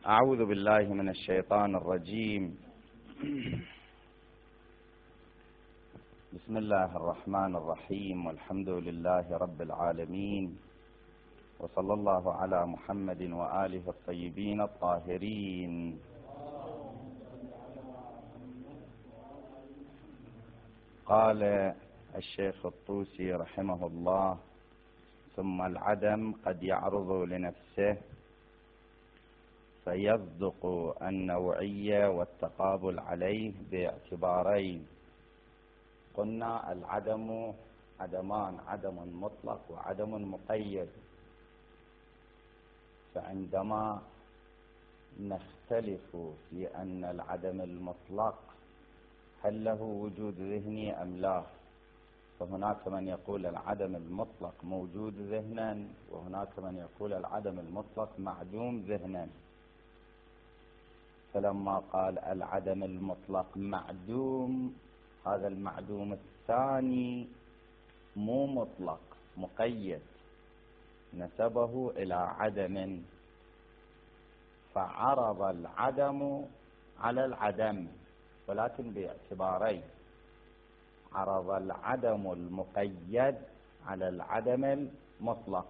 أعوذ بالله من الشيطان الرجيم. بسم الله الرحمن الرحيم، والحمد لله رب العالمين، وصلى الله على محمد وآله الطيبين الطاهرين. قال الشيخ الطوسي رحمه الله: ثم العدم قد يعرض لنفسه فيصدق النوعية والتقابل عليه باعتبارين. قلنا العدم عدمان: عدم مطلق وعدم مقيد. فعندما نختلف في أن العدم المطلق هل له وجود ذهني أم لا، فهناك من يقول العدم المطلق موجود ذهنا، وهناك من يقول العدم المطلق معدوم ذهنا. فلما قال العدم المطلق معدوم، هذا المعدوم الثاني مو مطلق، مقيد، نسبه إلى عدم، فعرض العدم على العدم، ولكن باعتبارين: عرض العدم المقيد على العدم المطلق.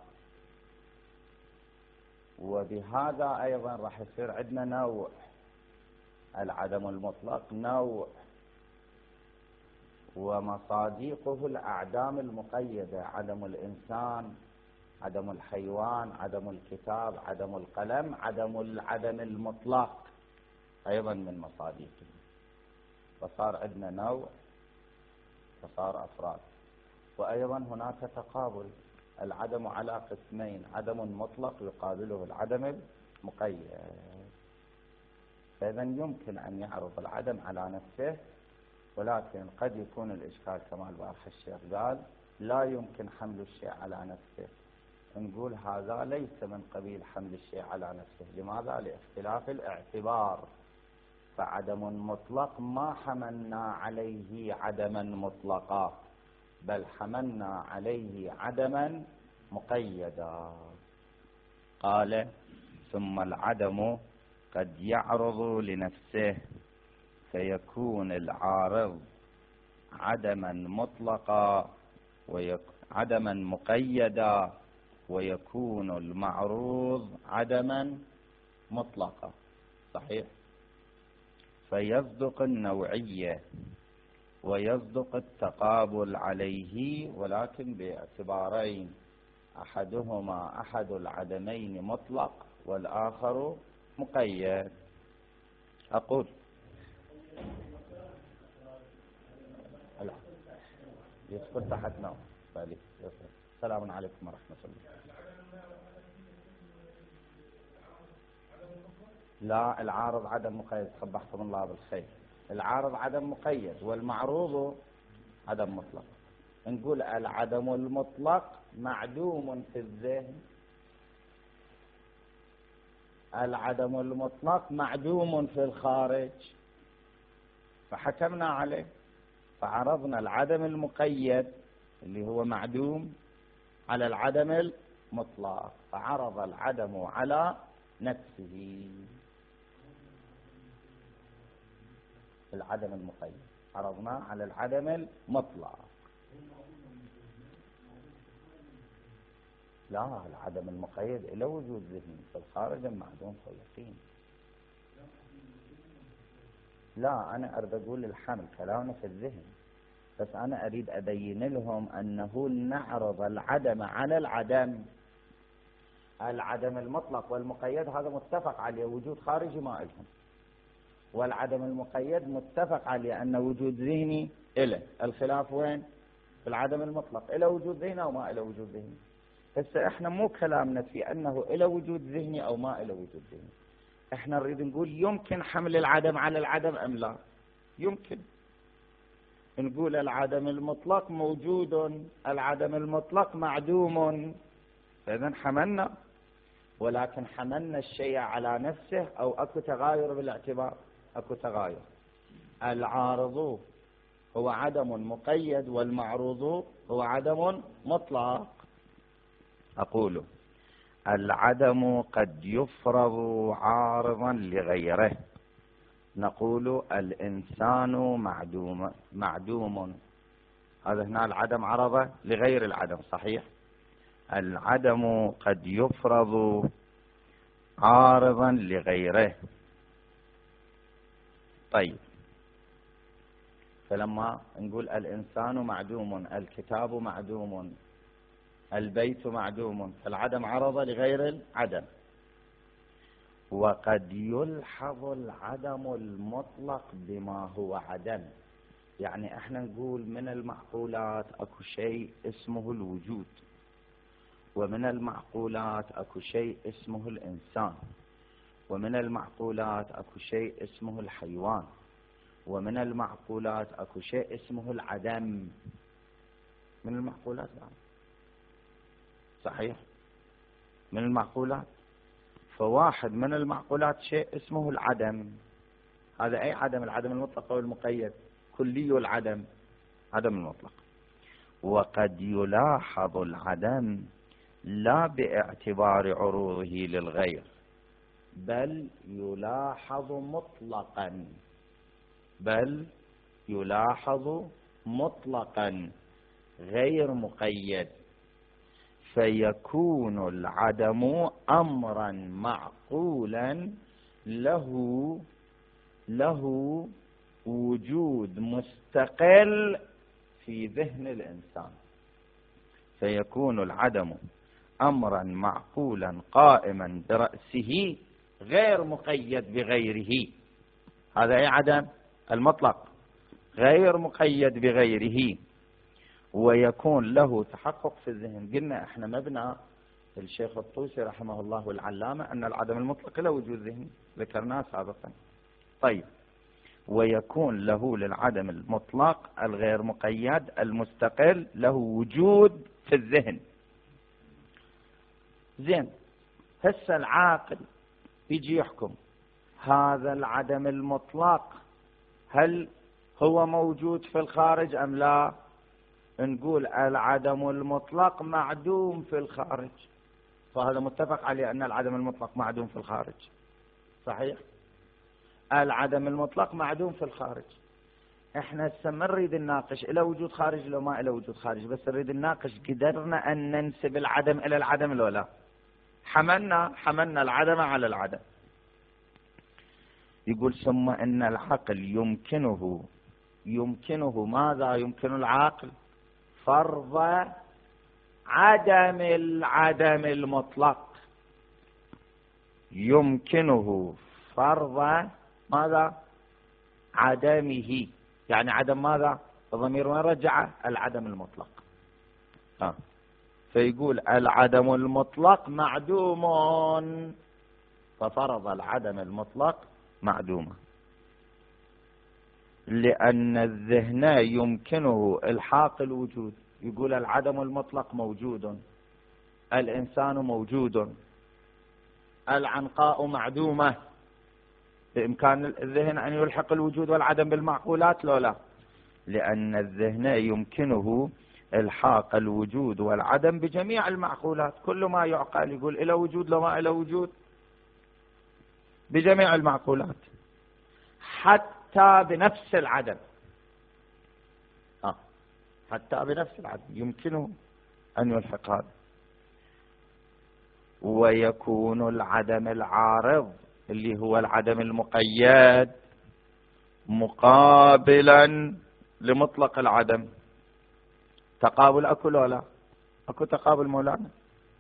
وبهذا أيضا راح يصير عندنا نوع. العدم المطلق نوع، ومصاديقه الأعدام المقيدة: عدم الإنسان، عدم الحيوان، عدم الكتاب، عدم القلم، العدم المطلق أيضا من مصاديقه. فصار عندنا نوع، فصار أفراد. وأيضا هناك تقابل: العدم على قسمين: عدم مطلق يقابله العدم المقيد. فإذا يمكن أن يعرض العدم على نفسه، ولكن قد يكون الإشكال كما البارح الشيخ قال: لا يمكن حمل الشيء على نفسه. نقول هذا ليس من قبيل حمل الشيء على نفسه. لماذا؟ لاختلاف الاعتبار. فعدم مطلق ما حملنا عليه عدما مطلقا، بل حملنا عليه عدما مقيدا. قال: ثم العدم قد يعرض لنفسه فيكون العارض عدما مطلقا عدما مقيدا، ويكون المعروض عدما مطلقا. صحيح؟ فيصدق النوعية ويصدق التقابل عليه، ولكن باعتبارين: أحدهما أحد العدمين مطلق، والآخر مقيد. أقول يدخل تحت نوع. السلام عليكم ورحمة الله. لا، العارض عدم مقيد، صبحكم الله بالخير. العارض عدم مقيد، والمعروض عدم مطلق. نقول العدم المطلق معدوم في الذهن، العدم المطلق معدوم في الخارج، فحكمنا عليه، فعرضنا العدم المقيد اللي هو معدوم على العدم المطلق، فعرض العدم على نفسه. العدم المقيد عرضناه على العدم المطلق. لا، العدم المقيد له وجود ذهني، في الخارج المعدوم في اليقين. لا، أنا أريد أقول الحمل كلامنا في الذهن، بس أنا أريد أبين لهم أنه نعرض العدم على العدم. العدم المطلق والمقيد هذا متفق عليه وجود خارجي ما إلهم، والعدم المقيد متفق عليه أن وجود ذهني إله. الخلاف وين؟ في العدم المطلق، إله وجود ذهني أو ما إله وجود ذهني. هسه إحنا مو كلامنا في أنه إله وجود ذهني أو ما إله وجود ذهني، إحنا نريد نقول يمكن حمل العدم على العدم أم لا. يمكن نقول العدم المطلق موجود، العدم المطلق معدوم، فإذا حملنا، ولكن حملنا الشيء على نفسه أو أكو تغاير بالاعتبار؟ أكو تغاير. العارض هو عدم مقيد، والمعروض هو عدم مطلق. أقول العدم قد يفرض عارضا لغيره. نقول الإنسان معدوم، هذا هنا العدم عرض لغير العدم، صحيح. العدم قد يفرض عارضا لغيره. طيب، فلما نقول الإنسان معدوم، الكتاب معدوم، البيت معدوم، العدم عرض لغير العدم. وقد يلحظ العدم المطلق بما هو عدم. يعني احنا نقول من المعقولات اكو شيء اسمه الوجود، ومن المعقولات اكو شيء اسمه الإنسان، ومن المعقولات اكو شيء اسمه الحيوان، ومن المعقولات اكو شيء اسمه العدم. من المعقولات يعني. صحيح، من المعقولات. فواحد من المعقولات شيء اسمه العدم. هذا أي عدم؟ العدم المطلق أو المقيد؟ كلي العدم، عدم المطلق. وقد يلاحظ العدم لا باعتبار عروضه للغير، بل يلاحظ مطلقا، بل يلاحظ مطلقا غير مقيد، فيكون العدم أمرا معقولا له وجود مستقل في ذهن الإنسان. فيكون العدم أمرا معقولا قائما برأسه غير مقيد بغيره. هذا أي عدم؟ المطلق، غير مقيد بغيره، ويكون له تحقق في الذهن. قلنا احنا مبنى الشيخ الطوسي رحمه الله والعلامة أن العدم المطلق له وجود ذهني، ذكرناه سابقا. طيب، ويكون له للعدم المطلق الغير مقيد المستقل له وجود في الذهن. زين، هسه العاقل يجي يحكم هذا العدم المطلق هل هو موجود في الخارج أم لا؟ نقول العدم المطلق معدوم في الخارج، فهذا متفق عليه أن العدم المطلق معدوم في الخارج. صحيح، العدم المطلق معدوم في الخارج. احنا هسه ما نريد نناقش إلى وجود خارج لو ما إلى وجود خارج، بس نريد نناقش قدرنا أن ننسب العدم إلى العدم لو لا. حملنا العدم على العدم. يقول ثم إن العقل يمكنه ماذا؟ يمكن العقل فرض عدم العدم المطلق. يمكنه فرض ماذا؟ عدمه. يعني عدم ماذا؟ الضمير وين رجع؟ العدم المطلق. فيقول العدم المطلق معدوم، ففرض العدم المطلق معدوما، لأن الذهن يمكنه إلحاق الوجود. يقول العدم المطلق موجود، الإنسان موجود، العنقاء معدومة، بإمكان الذهن أن يلحق الوجود والعدم بالمعقولات لو لا؟ لأن الذهن يمكنه إلحاق الوجود والعدم بجميع المعقولات. كل ما يعقل يقول إلى وجود لو ما إلى وجود، بجميع المعقولات، حتى بنفس العدم. حتى بنفس العدم يمكنه أن يلحق هذا. ويكون العدم العارض اللي هو العدم المقيد مقابلا لمطلق العدم. تقابل أكو لو لا؟ أكو تقابل مولانا؟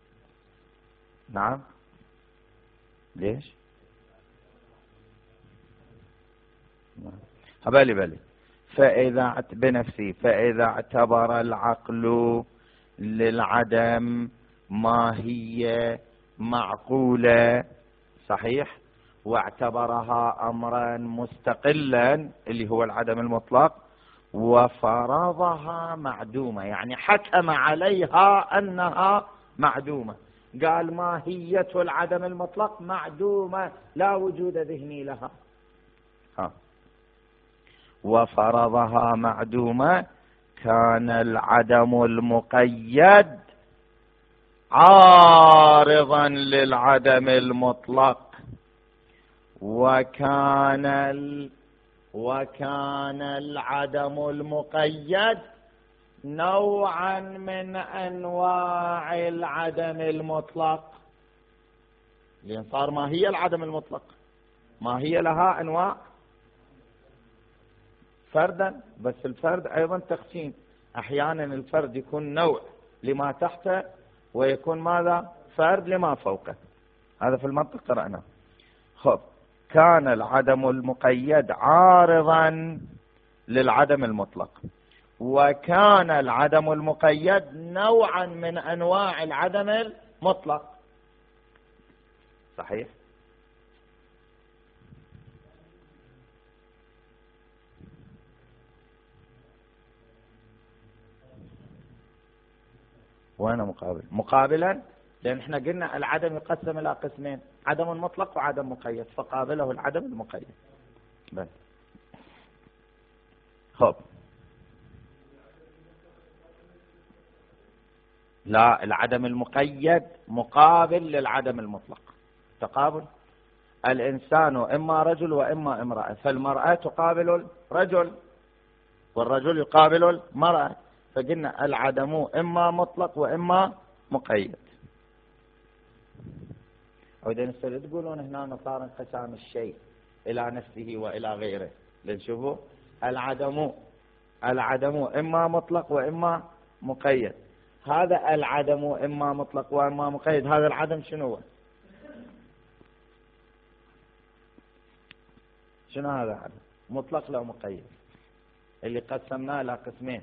نعم. ليش؟ بلي فإذا بنفسي، فإذا اعتبر العقل للعدم ماهية معقولة، صحيح، واعتبرها أمرا مستقلا اللي هو العدم المطلق، وفرضها معدومة، يعني حكم عليها أنها معدومة. قال ماهية العدم المطلق معدومة، لا وجود ذهني لها. وفرضها معدومة، كان العدم المقيد عارضا للعدم المطلق، وكان العدم المقيد نوعا من أنواع العدم المطلق. لأن صار ما هي العدم المطلق؟ ما هي لها أنواع فردا، بس الفرد أيضا تقسيم. أحيانا الفرد يكون نوع لما تحته، ويكون ماذا؟ فرد لما فوقه. هذا في المنطق قرأنا. خب، كان العدم المقيد عارضا للعدم المطلق، وكان العدم المقيد نوعا من أنواع العدم المطلق. صحيح؟ وانا مقابلا، لان احنا قلنا العدم يقسم الى قسمين: عدم مطلق وعدم مقيد، فقابله العدم المقيد بس. خب، لا، العدم المقيد مقابل للعدم المطلق، تقابل. الإنسان إما رجل وإما امرأة، فالمرأة تقابل الرجل والرجل يقابل المرأة، فقلنا العدم إما مطلق وإما مقيد. وإذا تقولون هنا صار انقسام الشيء إلى نفسه وإلى غيره، لنشوفوا العدم إما مطلق وإما مقيد. هذا العدم إما مطلق وإما مقيد، هذا العدم شنو هو؟ شنو هذا العدم؟ مطلق لا مقيد، اللي قسمناه إلى قسمين.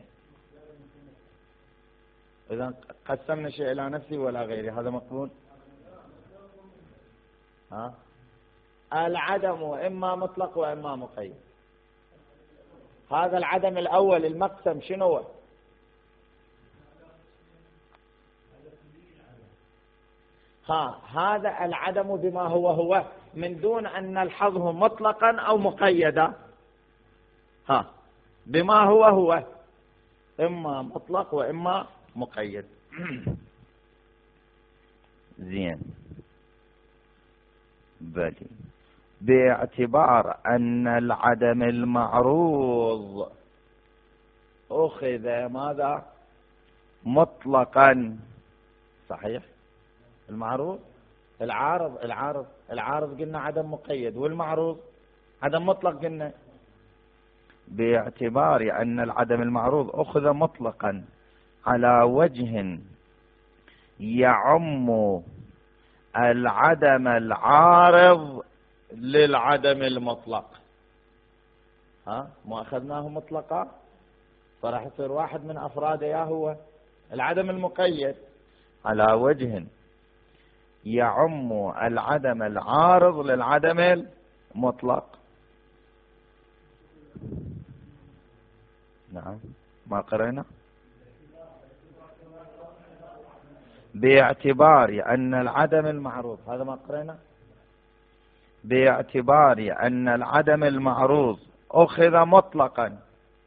إذا قسمنا شيء إلى نفسه ولا غيره، هذا مقبول؟ العدم إما مطلق وإما مقيد. هذا العدم الأول المقسم شنو هو؟ هذا العدم بما هو من دون أن نلحظه مطلقا أو مقيدا. بما هو إما مطلق وإما مقيد. زين، بلي. باعتبار أن العدم المعروض أخذ ماذا؟ مطلقا. صحيح؟ المعروض العارض قلنا عدم مقيد، والمعروض عدم مطلق قلنا. باعتبار أن العدم المعروض أخذ مطلقا على وجه يعم العدم العارض للعدم المطلق. ما أخذناه مطلقا، فراح يصير واحد من أفراده هو العدم المقيد، على وجه يعم العدم العارض للعدم المطلق. نعم، ما قرأنا. باعتبار أن العدم المعروض، هذا ما قرأنا. باعتبار أن العدم المعروض أخذ مطلقا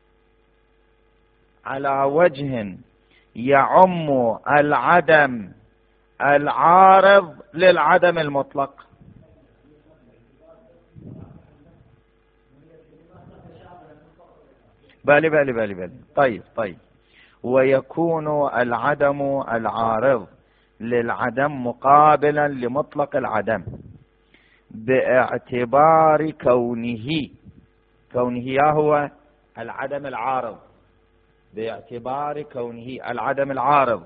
على وجه يعم العدم العارض للعدم المطلق. بالي. طيب. ويكون العدم العارض للعدم مقابلا لمطلق العدم باعتبار كونه هو العدم العارض، باعتبار كونه العدم العارض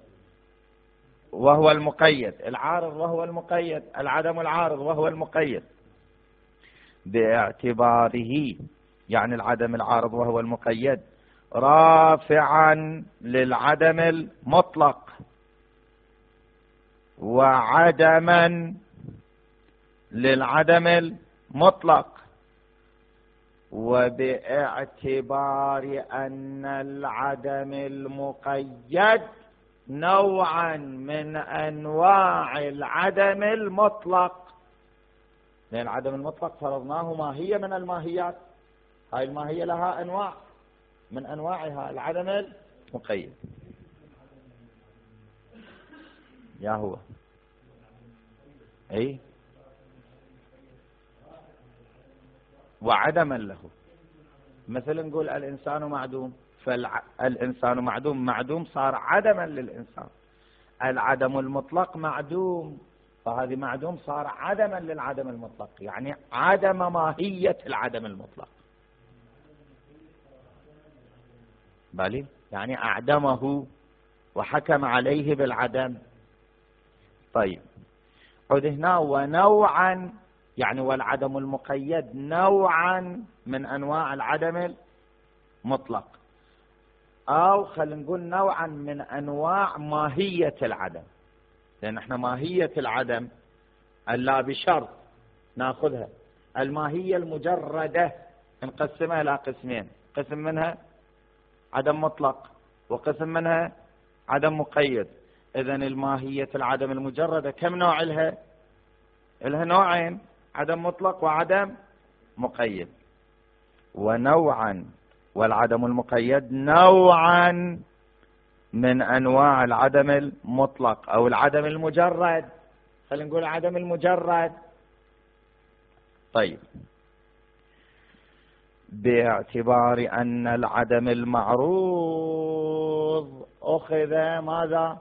وهو المقيد، العارض وهو المقيد، العدم العارض وهو المقيد. باعتباره يعني العدم العارض وهو المقيد رافعا للعدم المطلق وعدما للعدم المطلق، وباعتبار أن العدم المقيد نوعا من أنواع العدم المطلق. لأن العدم المطلق فرضناه ماهية من الماهيات، هاي الماهية لها أنواع، من أنواعها العدم المقيد. يا هو اي وعدما له، مثل نقول الإنسان معدوم، فالإنسان معدوم صار عدما للإنسان. العدم المطلق معدوم، فهذه معدوم صار عدما للعدم المطلق، يعني عدم ماهية العدم المطلق. بالي يعني أعدمه وحكم عليه بالعدم. طيب عد هنا ونوعا، يعني والعدم المقيد نوعا من أنواع العدم المطلق، أو خلينا نقول نوعا من أنواع ماهية العدم، لأن احنا ماهية العدم ألا بشرط ناخذها. الماهية المجردة نقسمها إلى قسمين، قسم منها عدم مطلق وقسم منها عدم مقيد. إذن الماهية العدم المجردة كم نوع لها؟ لها نوعين، عدم مطلق وعدم مقيد. ونوعا، والعدم المقيد نوعا من أنواع العدم المطلق أو العدم المجرد، خلينا نقول العدم المجرد. طيب باعتبار أن العدم المعروض أخذ ماذا؟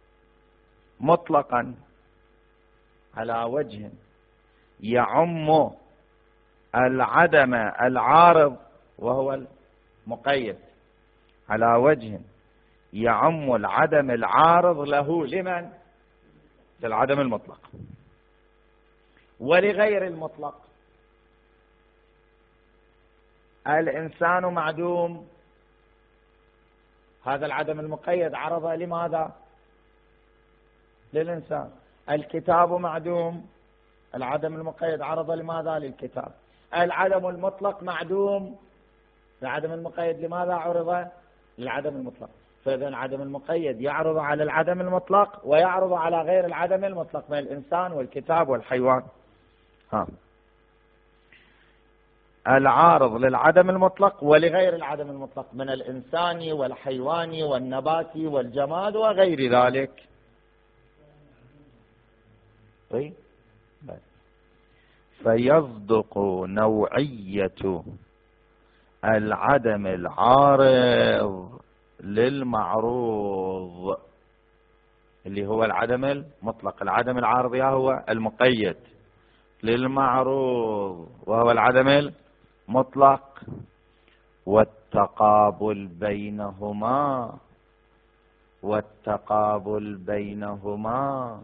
مطلقا على وجه يعم العدم العارض وهو المقيد، على وجه يعم العدم العارض له لمن؟ للعدم المطلق ولغير المطلق. الإنسان معدوم، هذا العدم المقيد عرض لماذا؟ للإنسان. الكتاب معدوم، العدم المقيد عرض لماذا؟ للكتاب. العدم المطلق معدوم، العدم المقيد لماذا عرض؟ للعدم المطلق. فإذا العدم المقيد يعرض على العدم المطلق ويعرض على غير العدم المطلق من الإنسان والكتاب والحيوان. العارض للعدم المطلق ولغير العدم المطلق من الإنسان والحيوان والنبات والجماد وغير ذلك. فيصدق نوعية العدم العارض للمعروض اللي هو العدم المطلق. العدم العارض هو المقيد للمعروض وهو العدم المطلق، والتقابل بينهما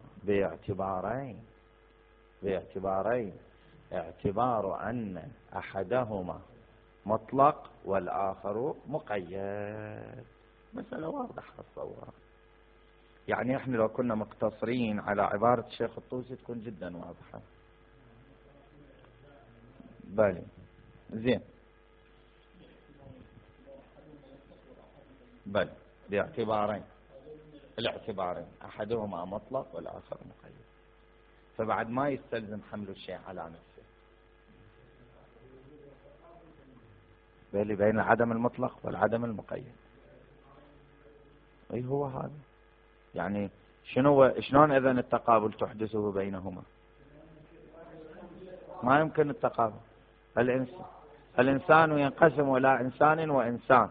باعتبارين، اعتبار أن أحدهما مطلق والآخر مقيد. مسألة واضحة الصورة، يعني احنا لو كنا مقتصرين على عبارة الشيخ الطوسي تكون جدا واضحة. بالي زين، بل باعتبارين، الاعتبارين أحدهما مطلق والآخر مقيد، فبعد ما يستلزم حمل الشيء على نفسه. بين العدم المطلق والعدم المقيد. اي هو هذا، يعني شلون اذن التقابل تحدثه بينهما؟ ما يمكن التقابل. الإنسان ينقسم إلى إنسان وإنسان،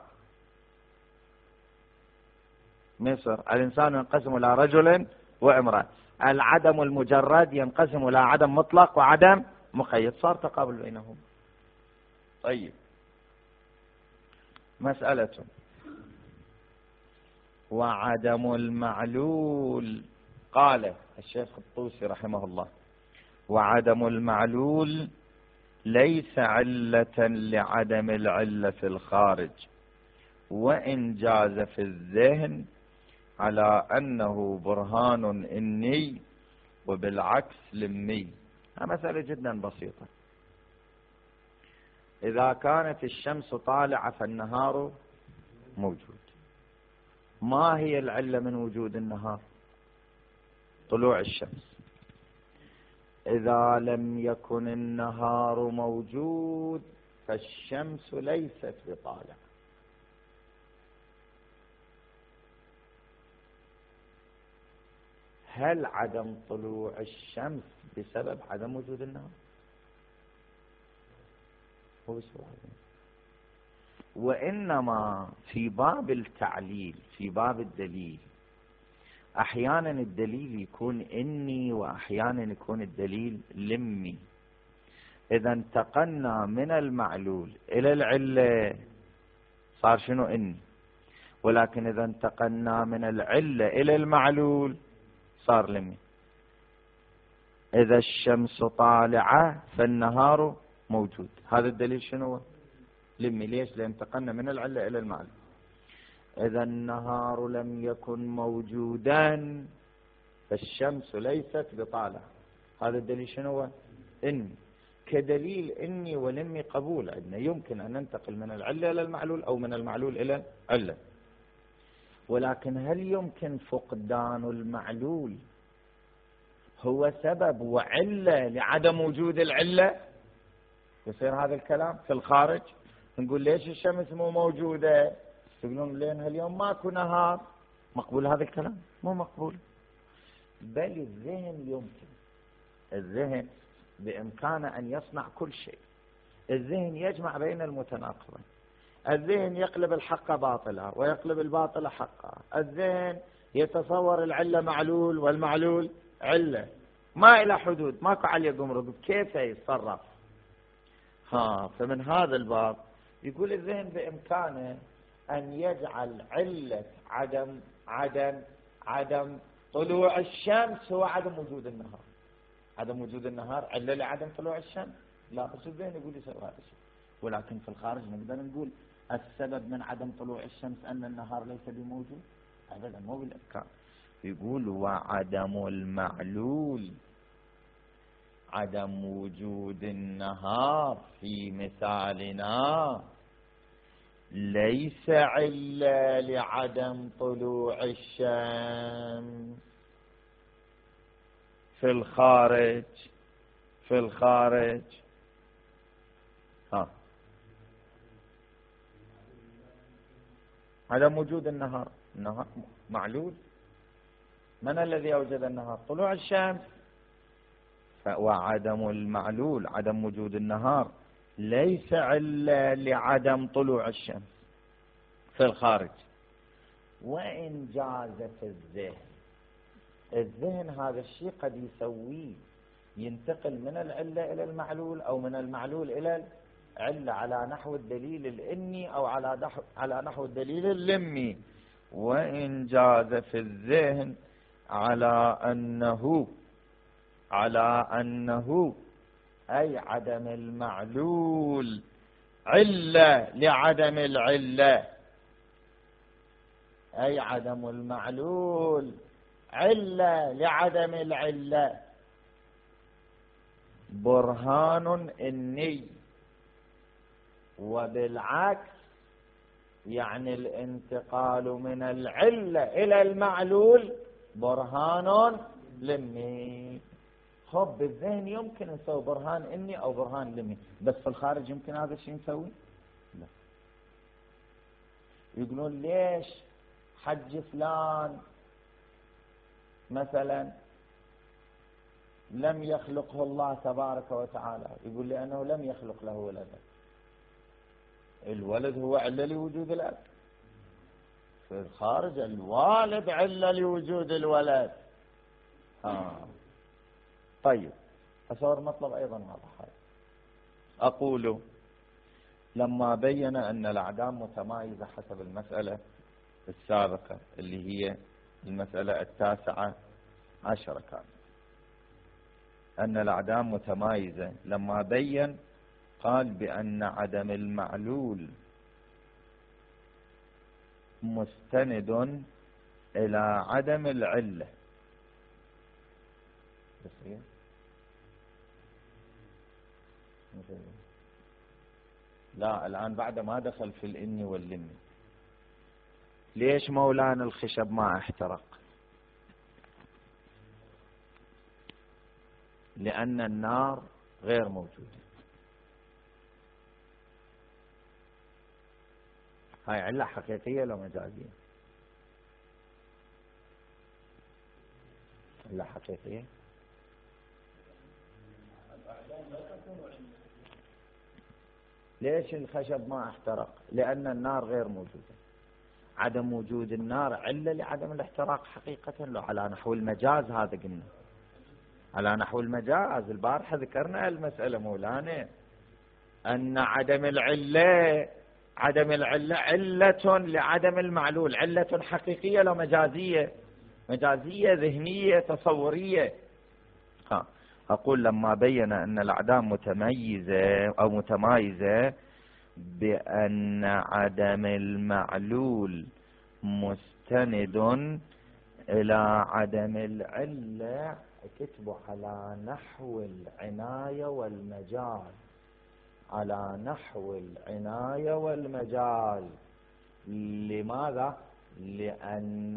مصر الإنسان ينقسم إلى رجل وامرأة. العدم المجرد ينقسم إلى عدم مطلق وعدم مقيد، صار تقابل بينهم. طيب مسألة وعدم المعلول. قال الشيخ الطوسي رحمه الله: وعدم المعلول ليس علة لعدم العلة في الخارج، وإن جاز في الذهن على أنه برهان إني وبالعكس لمي. مسألة جدا بسيطة. إذا كانت الشمس طالعة فالنهار موجود، ما هي العلة من وجود النهار؟ طلوع الشمس. إذا لم يكن النهار موجود فالشمس ليست بطالعة. هل عدم طلوع الشمس بسبب عدم وجود النهار؟ هو بسبب وإنما في باب التعليل، في باب الدليل، أحيانا الدليل يكون إني وأحيانا يكون الدليل لمي. إذا انتقلنا من المعلول إلى العلة صار شنو؟ إني. ولكن إذا انتقلنا من العلة إلى المعلول صار لمي. إذا الشمس طالعة فالنهار موجود، هذا الدليل شنو؟ لمي. ليش؟ لأن انتقلنا من العلة إلى المعلول. إذا النهار لم يكن موجودا فالشمس ليست بطالعة، هذا الدليل شنو؟ إني. كدليل إني ولمي قبول عندنا، يمكن أن ننتقل من العلة إلى المعلول أو من المعلول إلى العلة. ولكن هل يمكن فقدان المعلول هو سبب وعلة لعدم وجود العلة؟ يصير هذا الكلام في الخارج. نقول ليش الشمس مو موجودة؟ يقولون لين هاليوم ماكو نهار. مقبول هذا الكلام؟ مو مقبول. بل الذهن يمكن، الذهن بإمكانه أن يصنع كل شيء. الذهن يجمع بين المتناقضين، الذهن يقلب الحق باطلا ويقلب الباطل حقا، الذهن يتصور العلة معلول والمعلول علة، ما إلى حدود، ماكو عليه قمرض، كيف يتصرف؟ فمن هذا الباب يقول الذهن بإمكانه أن يجعل علة عدم طلوع الشمس هو عدم وجود النهار. عدم وجود النهار علة لعدم طلوع الشمس؟ لا، بس الذهن يقول يسوي هذا الشيء. ولكن في الخارج نقدر نقول السبب من عدم طلوع الشمس أن النهار ليس بموجود؟ أبدا، مو بالإمكان. يقول وعدم المعلول، عدم وجود النهار في مثالنا ليس علة لعدم طلوع الشمس. في الخارج عدم وجود النهار معلول. من الذي أوجد النهار؟ طلوع الشمس. وعدم المعلول عدم وجود النهار ليس علة لعدم طلوع الشمس في الخارج. وإن جازت الذهن هذا الشيء قد يسويه، ينتقل من العلة إلى المعلول أو من المعلول إلى العلة على نحو الدليل الإني أو على نحو الدليل اللمي. وإن جاز في الذهن على أنه أي عدم المعلول علة لعدم العلة، أي عدم المعلول علة لعدم العلة، برهان إني. وبالعكس يعني الانتقال من العلة إلى المعلول برهان لمي. خب بالذهن يمكن نسوي برهان إني أو برهان لمي، بس في الخارج يمكن هذا الشيء نسوي؟ لا. يقولون ليش حج فلان مثلا لم يخلقه الله تبارك وتعالى؟ يقول لأنه لم يخلق له ولدا. الولد هو علة لوجود الأب. في الخارج الوالد علة لوجود الولد. طيب، أصور مطلب أيضا واضح. أقول لما بين أن الأعدام متمايزة حسب المسألة السابقة اللي هي المسألة 19 كان أن الأعدام متمايزة، لما بين قال بأن عدم المعلول مستند إلى عدم العلة. لا، الآن بعد ما دخل في الإني واللمي. ليش مولانا الخشب ما احترق؟ لأن النار غير موجودة. هاي علة حقيقية لو مجازية؟ علة حقيقية. ليش الخشب ما احترق؟ لأن النار غير موجودة. عدم وجود النار علة لعدم الاحتراق حقيقة. لو على نحو المجاز هذا قلنا، على نحو المجاز البارحة ذكرنا المسألة مولانا، أن عدم العلة علة لعدم المعلول، علة حقيقية لو مجازية، مجازية ذهنية تصورية. أقول لما بين أن الأعدام متميزة أو متمايزة بأن عدم المعلول مستند إلى عدم العلة، كتبوا على نحو العناية والمجال، على نحو العناية والمجال. لماذا؟ لأن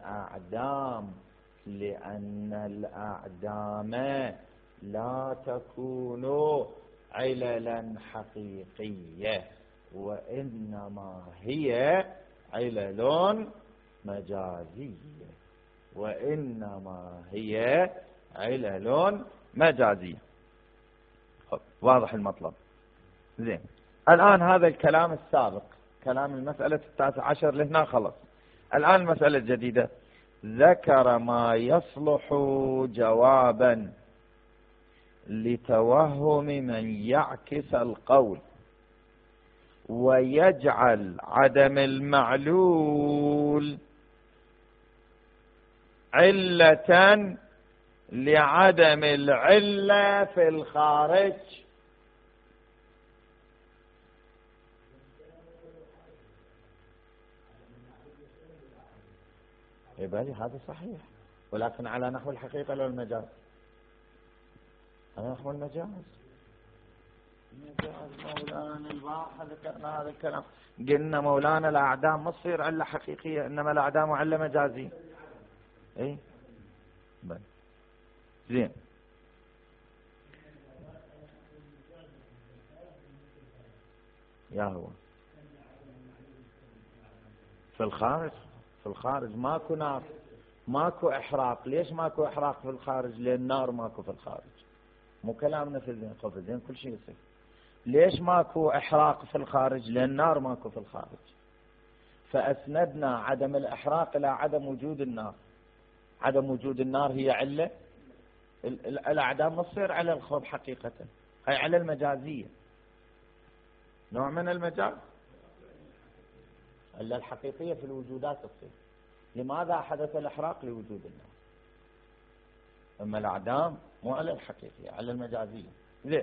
الأعدام لا تكون عللا حقيقية، وإنما هي علل مجازية، وإنما هي علل مجازية. واضح المطلب؟ زين. الآن هذا الكلام السابق، كلام المسألة 19 لهنا خلص. الآن المسألة الجديدة، ذكر ما يصلح جوابا لتوهم من يعكس القول ويجعل عدم المعلول علة لعدم العلة في الخارج. يبالي هذا صحيح، ولكن على نحو الحقيقة لو المجاز، على نحو المجاز. مولانا البارحة ذكرنا هذا الكلام، قلنا مولانا الأعدام ما تصير علة حقيقية، إنما الأعدام علة مجازية. إيه زين. يا هو في الخارج، في الخارج ماكو نار، ماكو إحراق. ليش ماكو إحراق في الخارج؟ لأن النار ماكو في الخارج. مو كلامنا في الذهن، في الذهن كل شيء يصير. ليش ماكو إحراق في الخارج؟ لأن النار ماكو في الخارج. فأسندنا عدم الإحراق إلى عدم وجود النار. عدم وجود النار هي علة. الأعدام تصير على الخوض حقيقة، هي على المجازية، نوع من المجاز. علة الحقيقية في الوجودات تصير. لماذا حدث الإحراق؟ لوجود النار. أما الأعدام مو على الحقيقية، على المجازية. زين.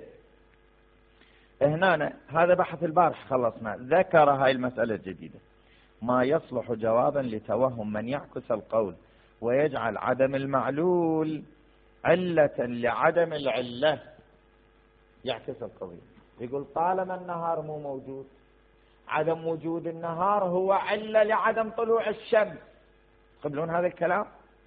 هنا هذا بحث البارح خلصنا. ذكر هاي المسألة الجديدة، ما يصلح جوابا لتوهم من يعكس القول ويجعل عدم المعلول علة لعدم العلة. يعكس القضية، يقول طالما النهار مو موجود، عدم وجود النهار هو علة لعدم طلوع الشمس. قبلون هذا الكلام؟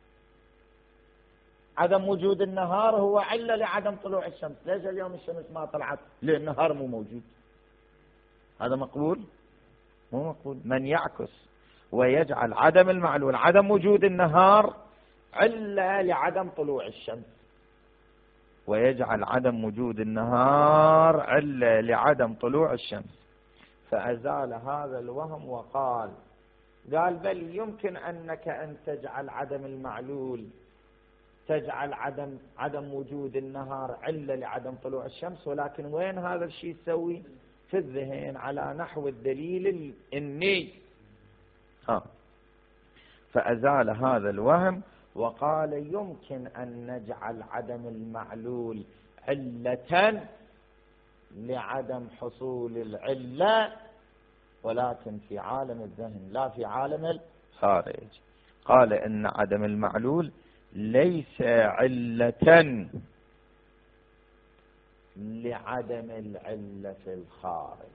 عدم وجود النهار هو علة لعدم طلوع الشمس. ليش اليوم الشمس ما طلعت؟ لأن النهار مو موجود. هذا مقبول؟ مو مقبول. من يعكس ويجعل عدم المعلول، عدم وجود النهار، علة لعدم طلوع الشمس، ويجعل عدم وجود النهار علة لعدم طلوع الشمس. فأزال هذا الوهم وقال، قال بل يمكن أنك أن تجعل عدم المعلول، تجعل عدم وجود النهار علة لعدم طلوع الشمس، ولكن وين هذا الشيء يسوي؟ في الذهن، على نحو الدليل الإني. فأزال هذا الوهم وقال يمكن أن نجعل عدم المعلول علة لعدم حصول العلة، ولكن في عالم الذهن لا في عالم الخارج. قال إن عدم المعلول ليس علة لعدم العلة في الخارج.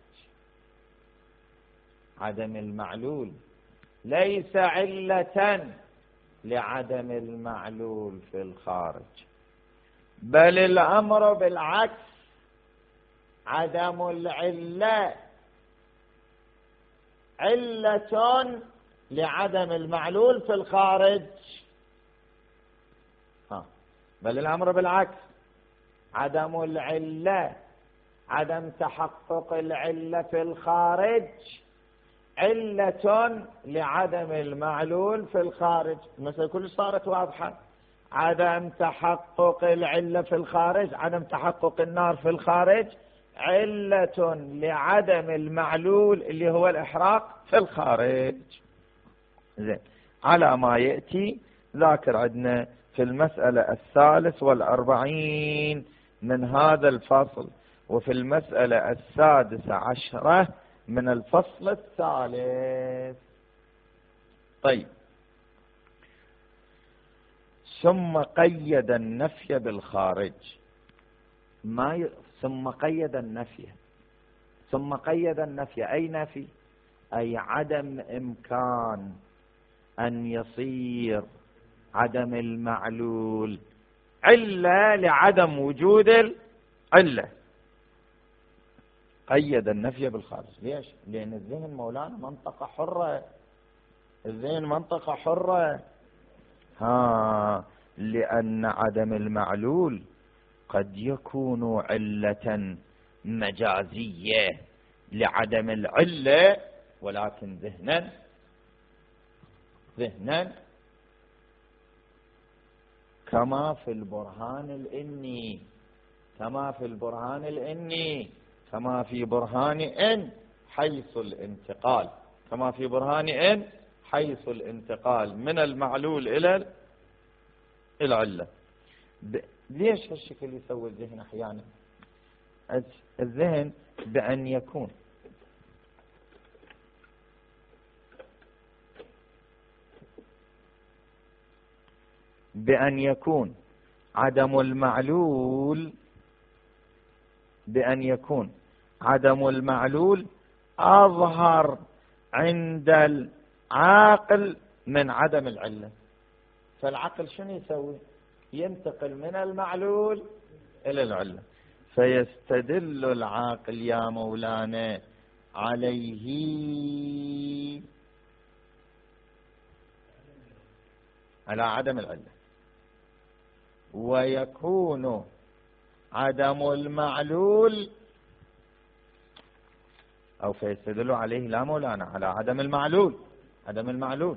عدم المعلول ليس علة لعدم المعلول في الخارج، بل الأمر بالعكس، عدم العلة علة لعدم المعلول في الخارج. بل الأمر بالعكس، عدم العلة، عدم تحقق العلة في الخارج علة لعدم المعلول في الخارج. المسألة كلش صارت واضحة. عدم تحقق العلة في الخارج، عدم تحقق النار في الخارج علة لعدم المعلول اللي هو الإحراق في الخارج. زين، على ما يأتي ذاكر عندنا في المسألة 43 من هذا الفصل، وفي المسألة 16 من الفصل الثالث. طيب، ثم قيد النفي بالخارج. ثم قيد النفي، ثم قيد النفي. أي نفي؟ أي عدم إمكان أن يصير عدم المعلول علة لعدم وجود العلة. قيد النفي بالخارج. ليش؟ لأن الذهن مولانا منطقة حرة، الذهن منطقة حرة. لأن عدم المعلول قد يكون علة مجازية لعدم العلة، ولكن ذهنا كما في البرهان الإني، كما في البرهان الإني، كما في برهان إن حيث الانتقال، كما في برهان إن حيث الانتقال من المعلول إلى العلة. ليش هالشكل يسوي الذهن أحيانا؟ الذهن بأن يكون عدم المعلول، بأن يكون عدم المعلول أظهر عند العاقل من عدم العلة. فالعقل شنو يسوي؟ ينتقل من المعلول إلى العلة، فيستدل العاقل يا مولانا عليه على عدم العلة، ويكون عدم المعلول، أو فيستدل عليه لا مولانا على عدم المعلول، عدم المعلول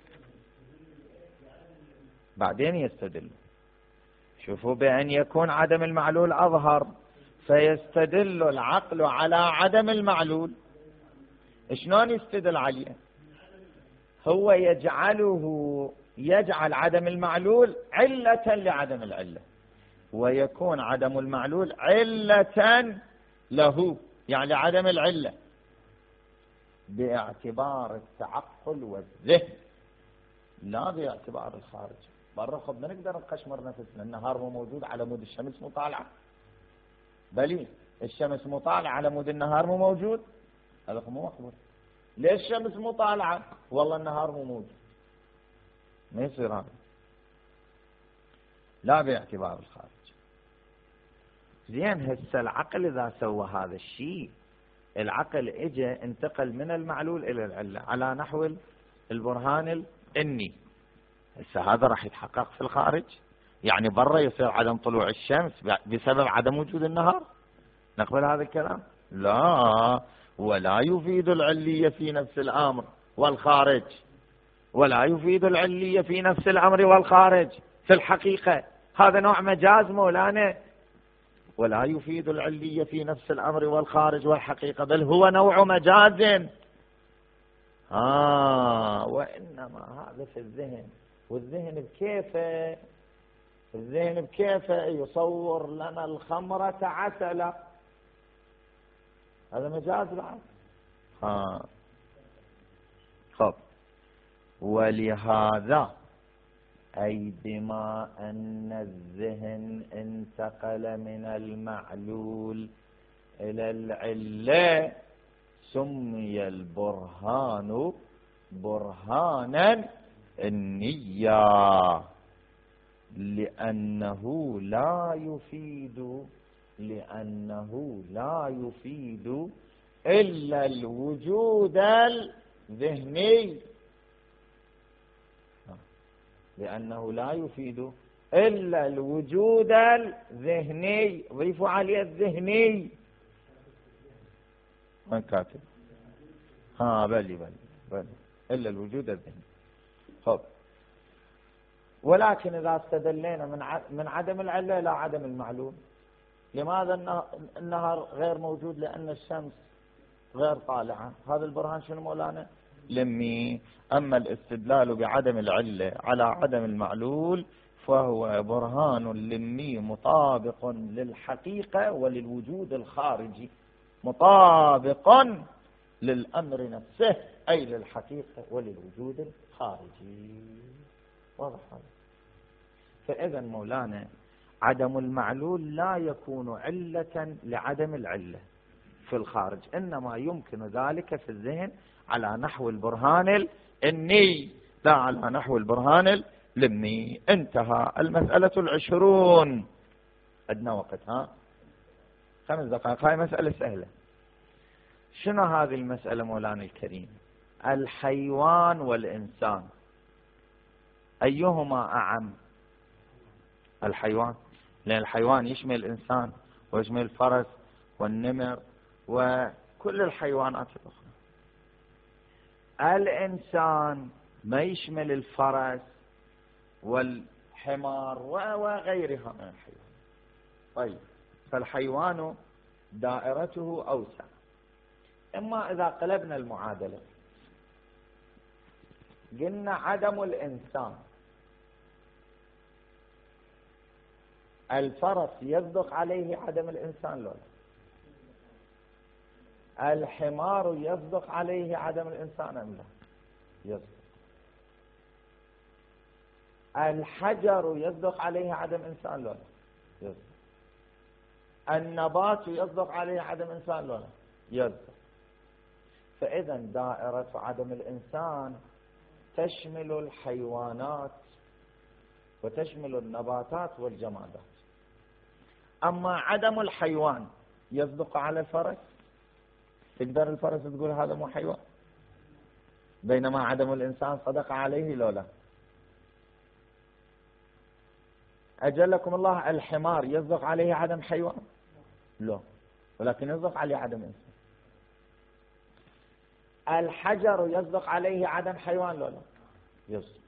بعدين يستدل. شوفوا، بأن يكون عدم المعلول أظهر فيستدل العقل على عدم المعلول. شلون يستدل عليه؟ هو يجعل عدم المعلول علة لعدم العلة، ويكون عدم المعلول علة له، يعني عدم العلة، باعتبار التعقل والذهن، لا باعتبار الخارج. برا خب ما نقدر نقشمر نفسنا، النهار مو موجود على مود الشمس مو طالعة، بلي الشمس مو طالعة على مود النهار مو موجود، هذا مو مقبول. ليش الشمس مو طالعة؟ والله النهار مو موجود، ما يصير هذا، لا باعتبار الخارج. زين، هسه العقل إذا سوى هذا الشيء، العقل اجى انتقل من المعلول إلى العلة على نحو البرهان الإني. هسه هذا راح يتحقق في الخارج، يعني برا يصير عدم طلوع الشمس بسبب عدم وجود النهار. نقبل هذا الكلام؟ لا، ولا يفيد العلية في نفس الأمر والخارج، ولا يفيد العلية في نفس الأمر والخارج في الحقيقة. هذا نوع مجاز مولانا، ولا يفيد العلية في نفس الأمر والخارج والحقيقة، بل هو نوع مجاز. وإنما هذا في الذهن، والذهن بكيفه، الذهن بكيفه يصور لنا الخمرة عسلة، هذا مجاز بعد. خب، ولهذا أي بما أن الذهن انتقل من المعلول إلى العلة سمي البرهان برهانا النية، لأنه لا يفيد إلا الوجود الذهني، لأنه لا يفيد إلا الوجود الذهني، ضيفوا عليه الذهني. من كاتب؟ بلي إلا الوجود الذهني. خب، ولكن إذا استدلينا من عدم العلة إلى عدم المعلوم، لماذا النهار غير موجود؟ لأن الشمس غير طالعة. هذا البرهان شنو مولانا؟ لمي. أما الاستدلال بعدم العلة على عدم المعلول فهو برهان لمي مطابق للحقيقة وللوجود الخارجي، مطابق للأمر نفسه، أي للحقيقة وللوجود الخارجي. واضح هذا؟ فإذا مولانا عدم المعلول لا يكون علة لعدم العلة في الخارج، إنما يمكن ذلك في الذهن على نحو البرهان الني، لا على نحو البرهان اللمي. انتهى. المسألة 20. عندنا وقت 5 دقائق. هاي مسألة سهلة. شنو هذه المسألة مولانا الكريم؟ الحيوان والإنسان أيهما أعم؟ الحيوان، لأن الحيوان يشمل الإنسان ويشمل الفرس والنمر وكل الحيوانات الأخرى. الإنسان ما يشمل الفرس والحمار وغيرها من الحيوان. طيب، فالحيوان دائرته أوسع. إما إذا قلبنا المعادلة قلنا عدم الإنسان، الفرس يصدق عليه عدم الإنسان لولا؟ الحمار يصدق عليه عدم الإنسان أم لا؟ يصدق. الحجر يصدق عليه عدم إنسان لولا؟ يصدق. النبات يصدق عليه عدم إنسان لولا؟ يصدق. فإذا دائرة عدم الإنسان تشمل الحيوانات وتشمل النباتات والجمادات. أما عدم الحيوان يصدق على الفرس؟ تقدر الفرس تقول هذا مو حيوان؟ بينما عدم الإنسان صدق عليه لولا؟ أجلكم الله، الحمار يصدق عليه عدم حيوان؟ لا، ولكن يصدق عليه عدم إنسان. الحجر يصدق عليه عدم حيوان لولا؟ يصدق.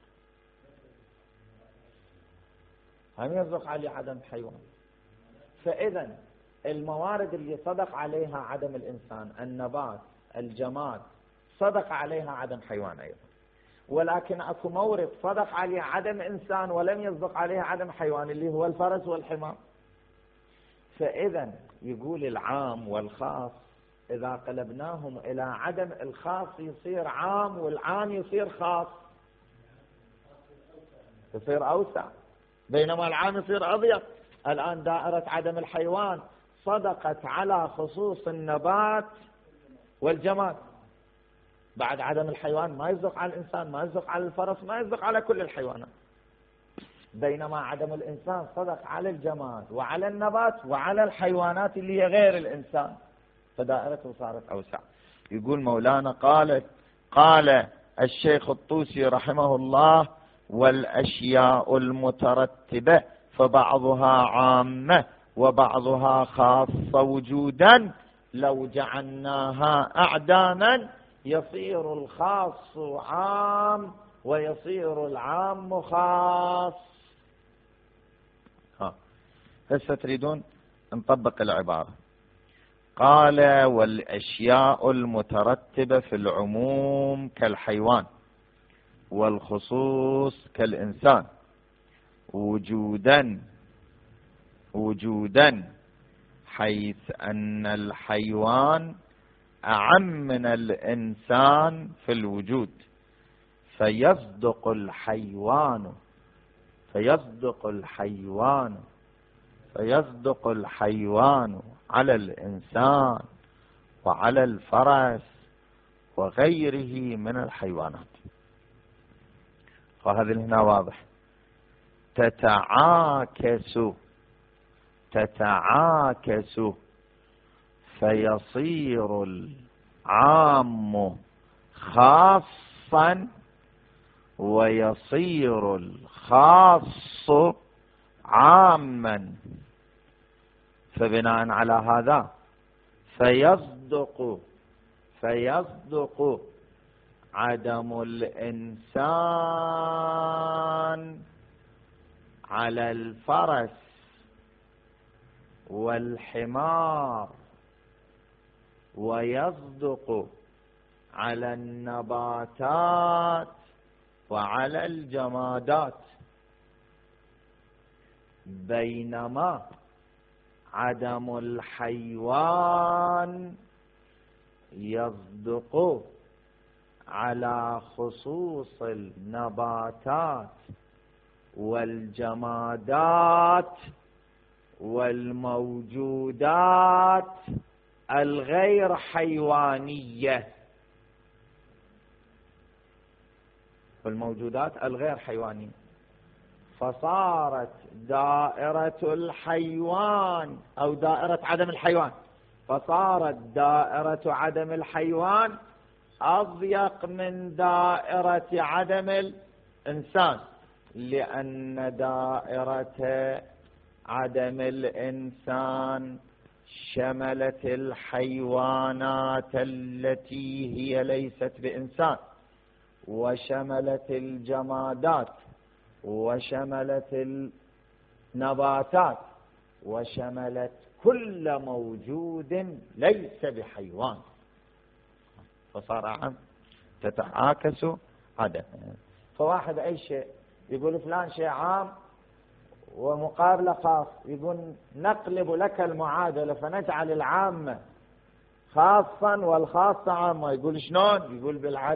هم يصدق عليه عدم حيوان. فإذا الموارد اللي صدق عليها عدم الإنسان، النبات، الجماد، صدق عليها عدم حيوان أيضا. ولكن أكو مورد صدق عليه عدم إنسان ولم يصدق عليه عدم حيوان، اللي هو الفرس والحمار. فإذا يقول العام والخاص إذا قلبناهم إلى عدم، الخاص يصير عام والعام يصير خاص، يصير أوسع، بينما العام يصير أضيق. الآن دائرة عدم الحيوان صدقت على خصوص النبات والجماد، بعد عدم الحيوان ما يصدق على الإنسان، ما يصدق على الفرس، ما يصدق على كل الحيوانات. بينما عدم الإنسان صدق على الجماد وعلى النبات وعلى الحيوانات اللي هي غير الإنسان، فدائرته صارت أوسع. يقول مولانا قال الشيخ الطوسي رحمه الله: والأشياء المترتبة فبعضها عامة وبعضها خاصة وجودا، لو جعلناها أعداما يصير الخاص عام ويصير العام خاص. هسه تريدون نطبق العبارة. قال: والأشياء المترتبة في العموم كالحيوان والخصوص كالإنسان وجودا حيث أن الحيوان أعم من الإنسان في الوجود، فيصدق الحيوان على الإنسان وعلى الفرس وغيره من الحيوانات. وهذا هنا واضح. تتعاكس فيصير العام خاصا ويصير الخاص عاما، فبناء على هذا فيصدق عدم الإنسان على الفرس والحمار، ويصدق على النباتات وعلى الجمادات، بينما عدم الحيوان يصدق على خصوص النباتات والجمادات والموجودات الغير حيوانية، والموجودات الغير حيوانية. فصارت دائرة الحيوان أو دائرة عدم الحيوان، فصارت دائرة عدم الحيوان أضيق من دائرة عدم الإنسان، لأن دائرة عدم الإنسان شملت الحيوانات التي هي ليست بإنسان، وشملت الجمادات، وشملت النباتات، وشملت كل موجود ليس بحيوان، فصار عام تتعاكس عدم. فواحد أي شيء يقول فلان شيء عام ومقابله خاص، يقول نقلب لك المعادلة فنجعل العامة خاصا والخاصة عامة. يقول شلون؟ يقول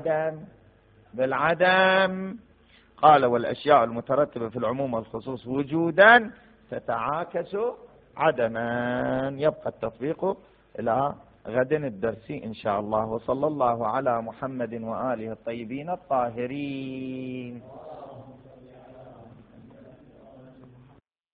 بالعدم. قال والأشياء المترتبة في العموم والخصوص وجودا تتعاكس عدما. يبقى التطبيق إلى غد الدرس إن شاء الله. وصلى الله على محمد وآله الطيبين الطاهرين.